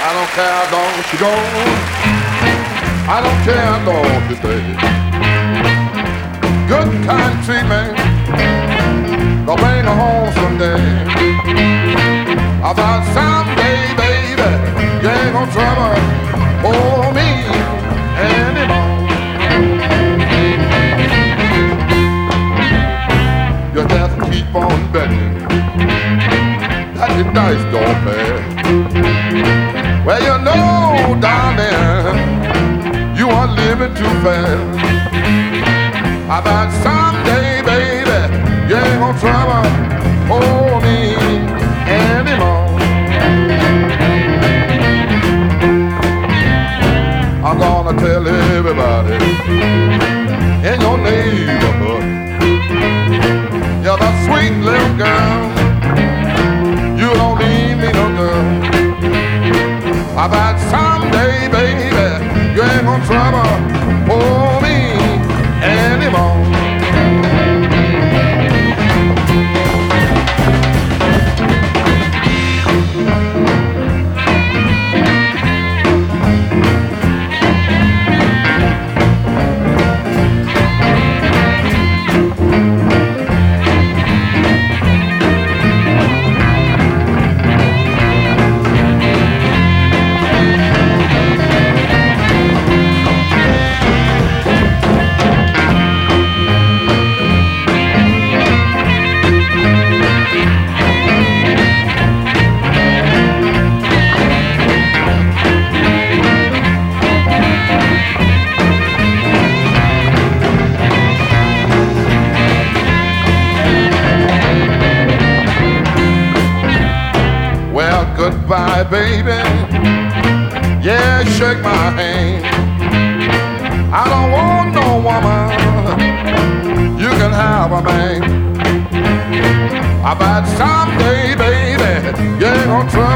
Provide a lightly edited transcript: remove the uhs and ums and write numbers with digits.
I don't care how long she goes. I don't care how long she stays. Good kind treatment gonna bring her home someday. I thought someday, baby, you ain't gonna trouble for me anymore. You just keep on betting that the dice don't pay. Well, you know, darling, you are living too fast. I thought someday, baby, you ain't gonna trouble for me anymore. I'm gonna tell everybody in your neighborhood, you're the sweet little girl. You don't need me no girl. I thought someday, baby, you ain't gonna trouble for me anymore. Goodbye, baby. Yeah, shake my hand. I don't want no woman. You can have a man. I bet someday, baby, you ain't gonna try